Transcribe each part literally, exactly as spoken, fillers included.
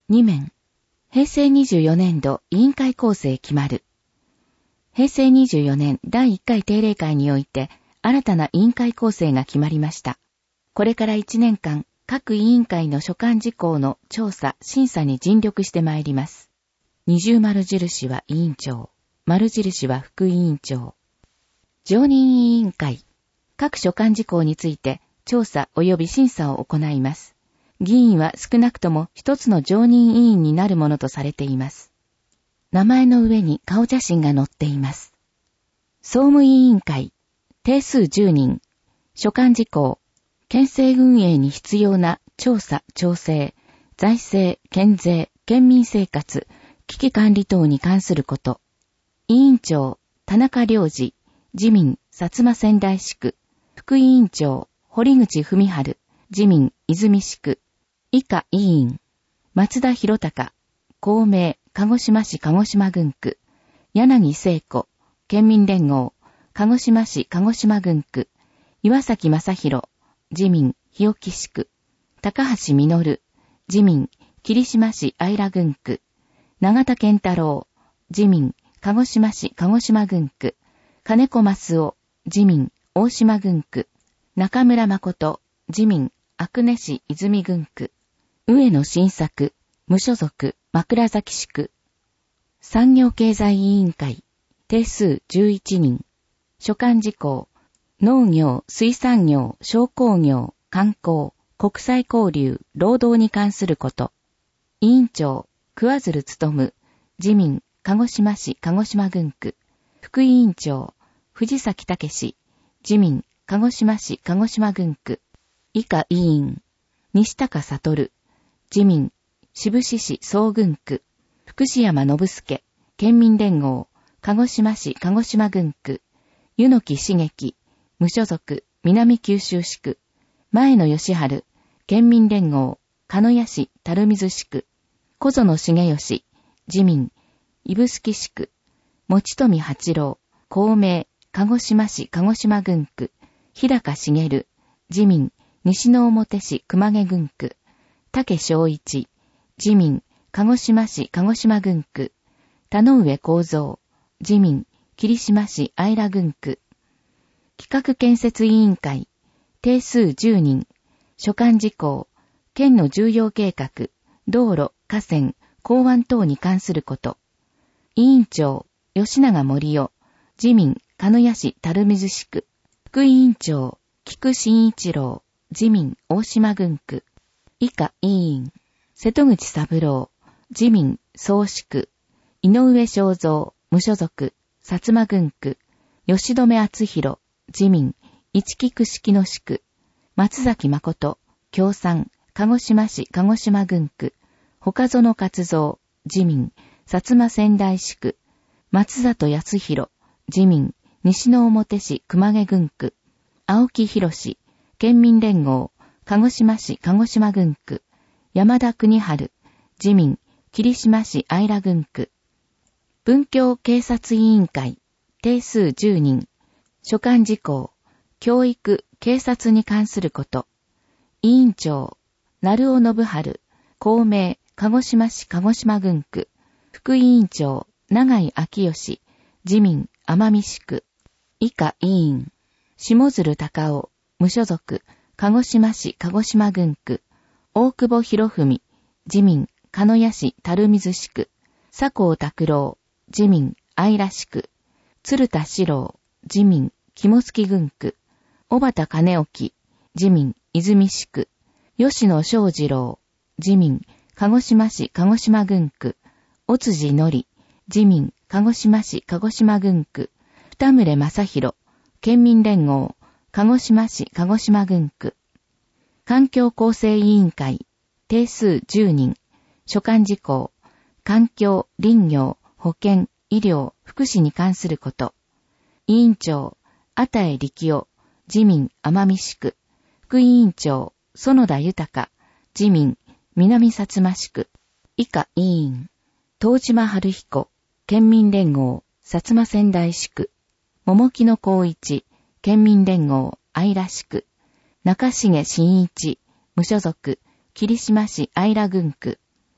に面。平成にじゅうよねん度委員会構成決まる。平成にじゅうよねんだいいっかい定例会において新たな委員会構成が決まりました。これからいちねんかん各委員会の所管事項の調査・審査に尽力してまいります。二重丸印は委員長、丸印は副委員長。常任委員会。各所管事項について調査及び審査を行います。議員は少なくとも一つの常任委員になるものとされています。名前の上に顔写真が載っています。総務委員会。定数じゅうにん。所管事項。県政運営に必要な調査・調整、財政、県税、県民生活、危機管理等に関すること。委員長、田中良二、自民、薩摩川内市区。副委員長、堀口文春、自民、泉市区。以下委員。松田博隆、公明、鹿児島市鹿児島郡区。柳聖子、県民連合、鹿児島市鹿児島郡区。岩崎正弘、自民、日置市区。高橋実、自民、霧島市相良郡区。永田健太郎、自民、鹿児島市鹿児島郡区。金子増夫、自民、大島郡区。中村誠、自民、阿久根市泉郡区。上野新作、無所属、枕崎市区。産業経済委員会、定数じゅういちにん。所管事項、農業、水産業、商工業、観光、国際交流、労働に関すること。委員長、桑鶴勉、自民、鹿児島市鹿児島郡区。副委員長、藤崎武、自民、鹿児島市鹿児島郡区。以下委員。西高悟、自民、志布志市総郡区。福祉山信介、県民連合、鹿児島市鹿児島郡区。湯野木茂樹、無所属、南九州市区。前野義春、県民連合、鹿屋市垂水市区。小園重義、自民、指宿市区。持富八郎、公明、鹿児島市鹿児島郡区。日高茂、自民、西之表市熊毛郡区。竹正一、自民、鹿児島市鹿児島郡区。田上幸三、自民、霧島市相良郡区。企画建設委員会、定数じゅうにん。所管事項、県の重要計画、道路、河川、港湾等に関すること。委員長、吉永森夫、自民、鹿屋市垂水市区。副委員長、菊真一郎、自民、大島郡区。以下委員。瀬戸口三郎、自民、総支区。井上正三、無所属、薩摩郡区。吉留厚弘、自民、一木串木野市区。松崎誠、共産、鹿児島市鹿児島郡区。岡園勝三、自民、薩摩川内市区。松里康弘、自民、西之表市熊毛郡区。青木博、県民連合、鹿児島市鹿児島郡区。山田邦春、自民、霧島市相良郡区。文教警察委員会、定数じゅうにん。所管事項、教育、警察に関すること。委員長、成尾信春、公明、鹿児島市鹿児島郡区。副委員長、永井昭義、自民、奄美市区。以下委員。下鶴隆夫、無所属、鹿児島市鹿児島郡区。大久保博文、自民、鹿屋市垂水市区。佐藤拓郎、自民、相良市区。鶴田史郎、自民、肝付郡区。小畑兼興、自民、泉市区。吉野昌次郎、自民、鹿児島市鹿児島郡区。尾辻則、自民、鹿児島市鹿児島郡区。二村正弘、県民連合、鹿児島市鹿児島郡区。環境構成委員会、定数じゅうにん。所管事項、環境、林業、保健、医療、福祉に関すること。委員長、あたえ力夫、自民、奄美市区。副委員長、園田豊、自民、南薩摩市区。以下委員。東島春彦、県民連合、薩摩川内市区。桃木野光一、県民連合、相良市区。中重真一、無所属、霧島市相良郡区。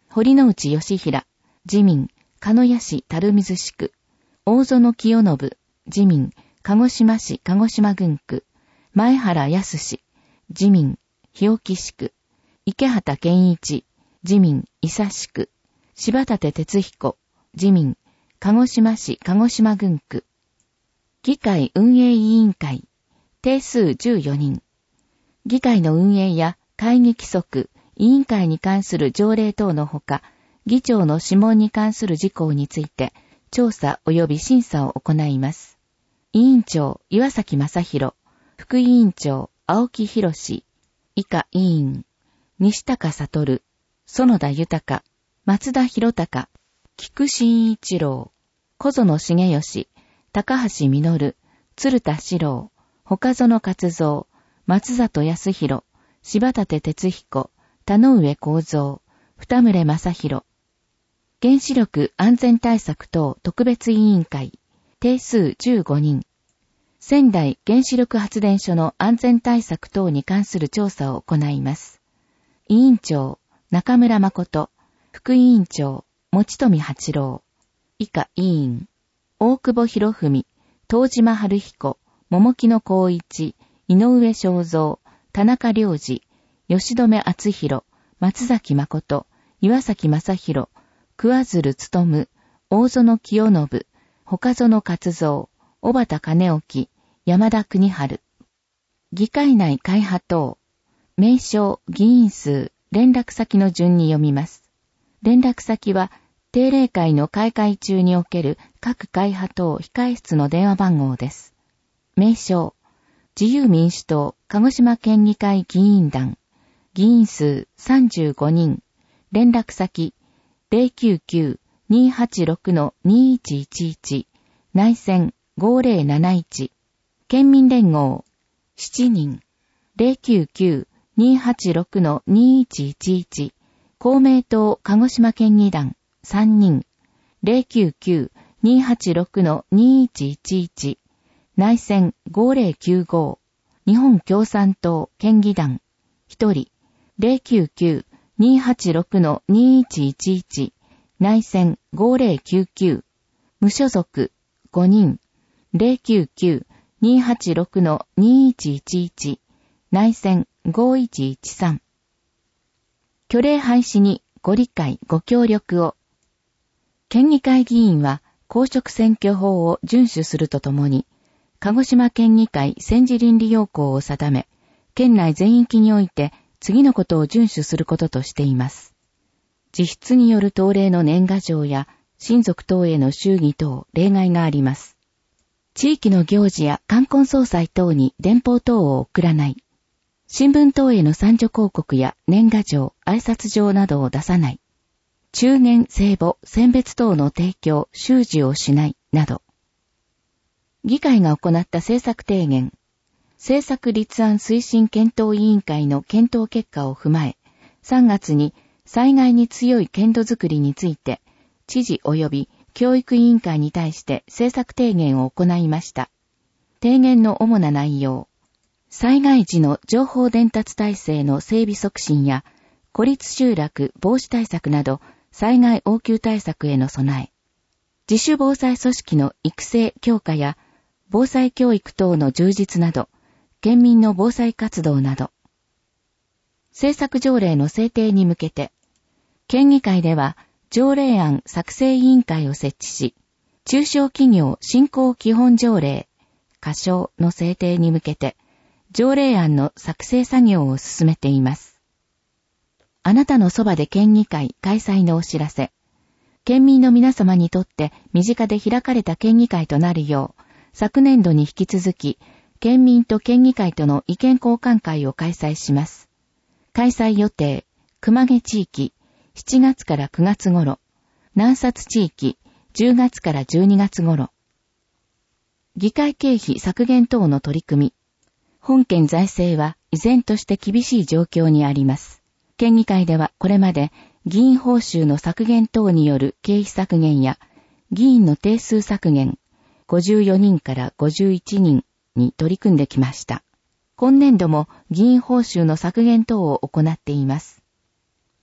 堀之内義平、自民、鹿屋市垂水市区、大園清信、自民、鹿児島市鹿児島郡区、前原康、自民、日置市区、池畑健一、自民、伊佐市区、柴立哲彦、自民、鹿児島市鹿児島郡区。議会運営委員会、定数じゅうよにん。議会の運営や会議規則、委員会に関する条例等のほか、議長の諮問に関する事項について、調査及び審査を行います。委員長、岩崎正弘、副委員長、青木博士、以下委員、西高悟、園田豊、松田博隆、菊真一郎、小園重義、高橋実、鶴田史郎、岡園勝三、松里康弘、柴立哲彦、田上幸三、二村正弘。原子力安全対策等特別委員会、定数じゅうごにん。仙台原子力発電所の安全対策等に関する調査を行います。委員長、中村誠、副委員長、持富八郎。以下委員、大久保博文、東島春彦、桃木野光一、井上正三、田中良二、吉留厚弘、松崎誠、岩崎正弘、桑鶴勉、大園清信、岡園勝三、小畑兼興、山田国春。議会内会派等。名称、議員数、連絡先の順に読みます。連絡先は、定例会の開会中における各会派等控室の電話番号です。名称、自由民主党鹿児島県議会議員団。議員数さんじゅうごにん。連絡先、ゼロきゅうきゅう にーはちろく にーいちいちいち、内線ごーぜろなないち、県民連合しちにん、ゼロきゅうきゅう にーはちろく にーいちいちいち、公明党鹿児島県議団さんにん、ゼロきゅうきゅう にーはちろく にーいちいちいち、内線ごーぜろきゅうご、日本共産党県議団ひとり、ゼロきゅうきゅう にーはちろく にーいちいちいち、内線ごーぜろきゅうきゅう、無所属ごにん、ゼロきゅうきゅう にーはちろく にーいちいちいち、内線ごーいちいちさん。虚礼廃止にご理解ご協力を。県議会議員は公職選挙法を遵守するとともに、鹿児島県議会選示倫理要項を定め、県内全域において次のことを遵守することとしています。自筆による当例の年賀状や親族等への祝儀等例外があります。地域の行事や冠婚葬祭等に電報等を送らない。新聞等への参助広告や年賀状、挨拶状などを出さない。中元、聖母、選別等の提供、収受をしないなど。議会が行った政策提言。政策立案推進検討委員会の検討結果を踏まえ、さんがつに災害に強い県土づくりについて、知事及び教育委員会に対して政策提言を行いました。提言の主な内容。災害時の情報伝達体制の整備促進や、孤立集落防止対策など、災害応急対策への備え。自主防災組織の育成強化や、防災教育等の充実など、県民の防災活動など。政策条例の制定に向けて、県議会では条例案作成委員会を設置し、中小企業振興基本条例、仮称の制定に向けて、条例案の作成作業を進めています。あなたのそばで県議会開催のお知らせ。県民の皆様にとって身近で開かれた県議会となるよう、昨年度に引き続き、県民と県議会との意見交換会を開催します。開催予定、熊毛地域、しちがつからくがつ頃、南薩地域、じゅうがつからじゅうにがつ頃。議会経費削減等の取り組み。本県財政は依然として厳しい状況にあります。県議会ではこれまで議員報酬の削減等による経費削減や議員の定数削減、ごじゅうよにんからごじゅういちにんに取り組んできました。今年度も議員報酬の削減等を行っています。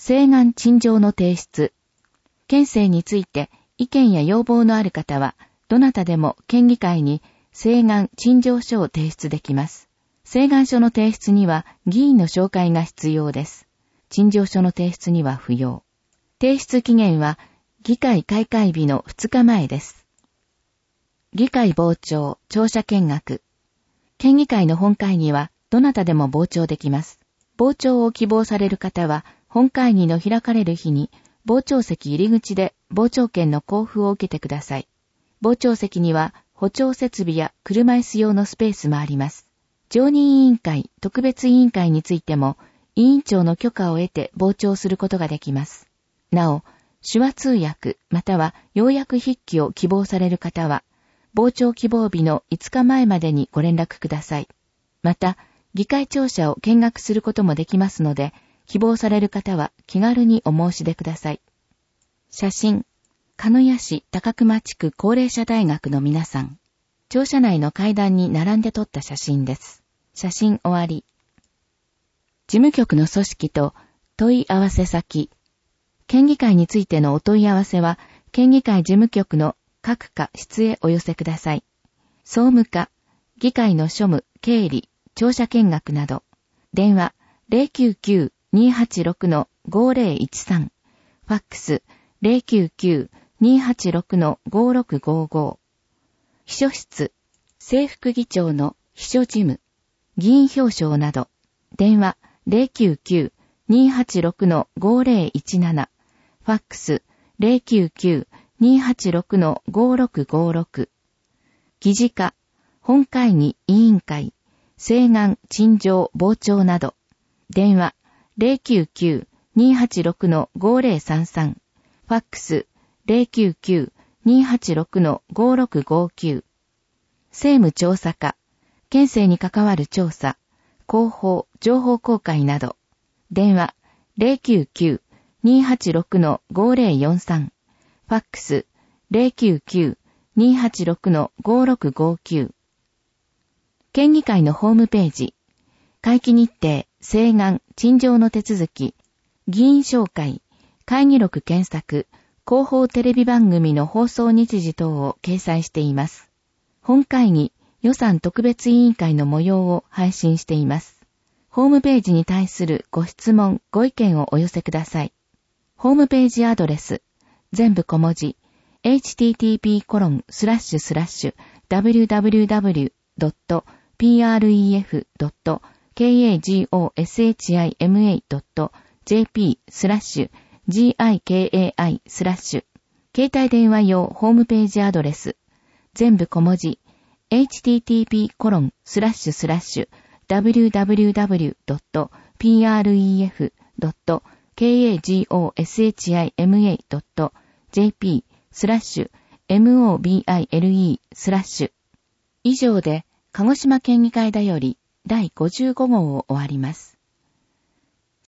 請願陳情の提出。県政について意見や要望のある方は、どなたでも県議会に請願陳情書を提出できます。請願書の提出には議員の紹介が必要です。陳情書の提出には不要。提出期限は議会開会日のふつかまえです。議会傍聴、聴者見学。県議会の本会議はどなたでも傍聴できます。傍聴を希望される方は、本会議の開かれる日に、傍聴席入り口で傍聴券の交付を受けてください。傍聴席には、歩聴設備や車椅子用のスペースもあります。常任委員会、特別委員会についても、委員長の許可を得て傍聴することができます。なお、手話通訳または要約筆記を希望される方は、傍聴希望日のいつかまえまでにご連絡ください。また、議会庁舎を見学することもできますので、希望される方は気軽にお申し出ください。写真。鹿屋市高熊地区高齢者大学の皆さん。庁舎内の階段に並んで撮った写真です。写真終わり。事務局の組織と問い合わせ先。県議会についてのお問い合わせは、県議会事務局の各課室へお寄せください。総務課、議会の庶務、経理、庁舎見学など。電話 ゼロきゅうきゅう にーはちろく ごーぜろいちさん。ファックス ゼロきゅうきゅう にーはちろく ごーろくごーごー。秘書室、正副議長の秘書事務、議員表彰など。電話ゼロきゅうきゅう にーはちろく ごーぜろいちなな。ファックス ゼロきゅうきゅう にーはちろく ごーろくごーろく。議事課、本会議委員会、請願、陳情、傍聴など。電話ゼロきゅうきゅう にーはちろく ごーぜろさんさん。ファックスゼロきゅうきゅう にーはちろく ごーろくごーきゅう。政務調査課、県政に関わる調査、広報、情報公開など。電話ゼロきゅうきゅう にーはちろく ごーぜろよんさん。ファックスゼロきゅうきゅう にーはちろく ごーろくごーきゅう。県議会のホームページ。会期日程、請願、陳情の手続き、議員紹介、会議録検索、広報テレビ番組の放送日時等を掲載しています。本会議、予算特別委員会の模様を配信しています。ホームページに対するご質問、ご意見をお寄せください。ホームページアドレス、全部小文字、エイチティーティーピーコロンスラッシュスラッシュダブリューダブリューダブリュードットピーアールイーエフドットケーエージーオーエスエイチアイエムエードットジェーピースラッシュジーアイケーエーアイスラッシュ携帯電話用ホームページアドレス全部小文字 エイチティーティーピーコロンスラッシュスラッシュダブリューダブリューダブリュードットピーアールイーエフドットケーエージーオーエスエイチアイエムエードットジェーピースラッシュエムオービーアイエルイースラッシュ以上で鹿児島県議会だよりだいごじゅうごごうを終わります。